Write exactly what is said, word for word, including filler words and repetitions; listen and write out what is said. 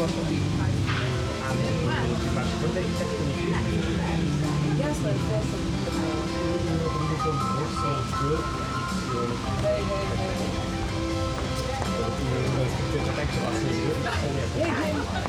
Yes, like this. Very, very, very. Yeah, yeah.